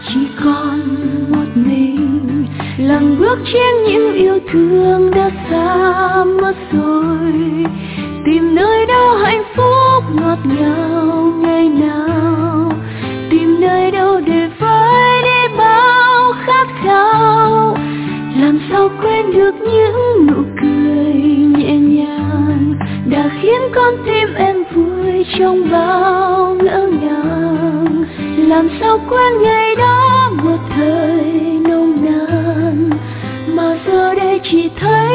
chỉ còn một mình lặng bước trên những yêu thương đã xa mất rồi. Tìm nơi đâu hạnh phúc ngọt ngào ngày nào, tìm nơi đâu để vơi đi bao khát khao. Làm sao quên được những nụ cười nhẹ nhàng đã khiến con tim em vui trong bao ngỡ ngàng. Làm sao quên ngày đó một thời nồng nàn mà giờ đây chỉ thấy